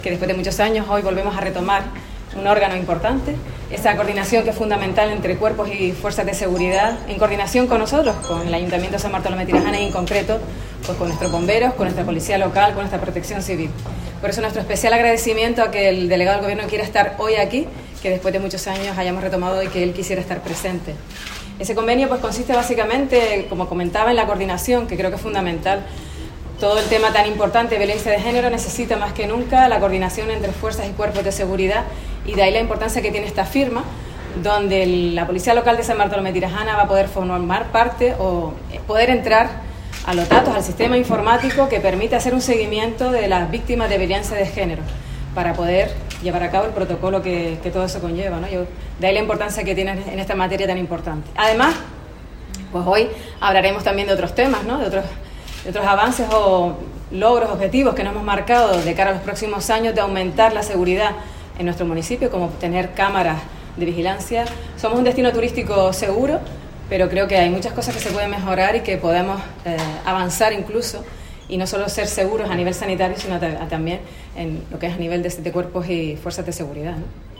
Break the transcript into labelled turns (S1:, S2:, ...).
S1: Que después de muchos años hoy volvemos a retomar un órgano importante, esa coordinación que es fundamental entre cuerpos y fuerzas de seguridad, en coordinación con nosotros, con el Ayuntamiento de San Bartolomé de Tirajana y en concreto pues con nuestros bomberos, con nuestra policía local, con nuestra protección civil. Por eso nuestro especial agradecimiento a que el delegado del Gobierno quiera estar hoy aquí, que después de muchos años hayamos retomado y que él quisiera estar presente. Ese convenio pues consiste básicamente, como comentaba, en la coordinación, que creo que es fundamental. Todo el tema tan importante de violencia de género necesita más que nunca la coordinación entre fuerzas y cuerpos de seguridad, y de ahí la importancia que tiene esta firma, donde la Policía Local de San Bartolomé de Tirajana va a poder formar parte o poder entrar a los datos, al sistema informático que permite hacer un seguimiento de las víctimas de violencia de género para poder llevar a cabo el protocolo que todo eso conlleva, ¿no? De ahí la importancia que tiene en esta materia tan importante. Además, pues hoy hablaremos también de otros temas, ¿no? De otros avances o logros, objetivos que nos hemos marcado de cara a los próximos años de aumentar la seguridad en nuestro municipio, como tener cámaras de vigilancia. Somos un destino turístico seguro, pero creo que hay muchas cosas que se pueden mejorar y que podemos avanzar incluso, y no solo ser seguros a nivel sanitario, sino también en lo que es a nivel de cuerpos y fuerzas de seguridad, ¿no?